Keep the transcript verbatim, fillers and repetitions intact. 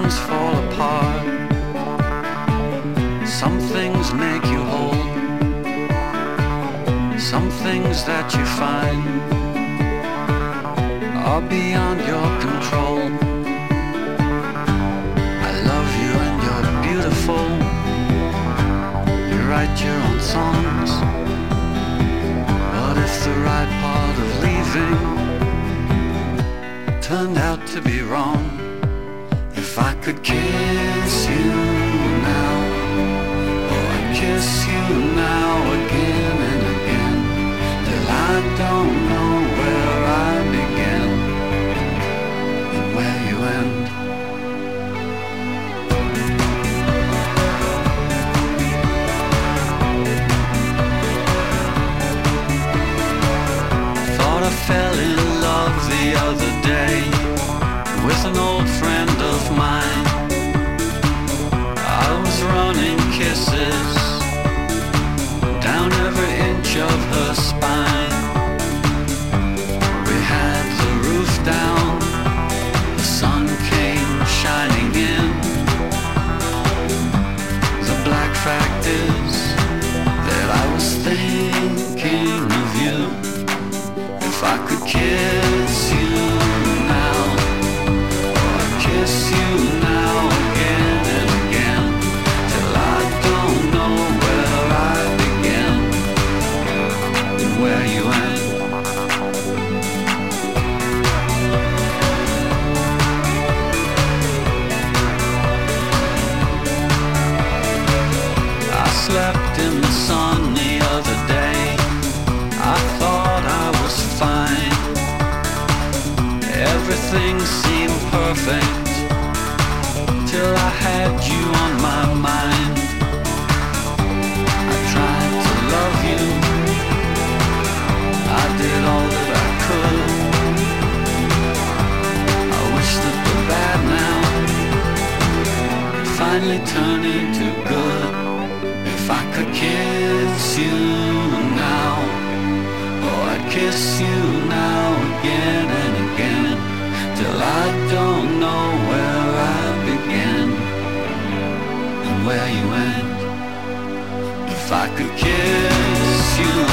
things fall apart. Some things make you whole. Some things that you find are beyond your control. I love you and you're beautiful. You write your own songs. What if the right part of leaving turned out to be wrong? If I could kiss you now, oh, I'd kiss you now again and again, till I don't know where I begin and where you end. Thought I fell in love the other day with an old friend of mine. I was running kisses down every inch of her spine. We had the roof down, the sun came shining in. The black fact is that I was thinking of you. If I could kiss you now, kiss you now again and again, till I don't know where I begin and where you end. I slept in the sun the other day. I thought I was fine. Everything seemed perfect till I had you on my mind. I tried to love you, I did all that I could. I wish that the bad now could finally turn into good. If I could kiss you now, oh, I'd kiss you now again and again, till I don't know where I begin and where you end. If I could kiss you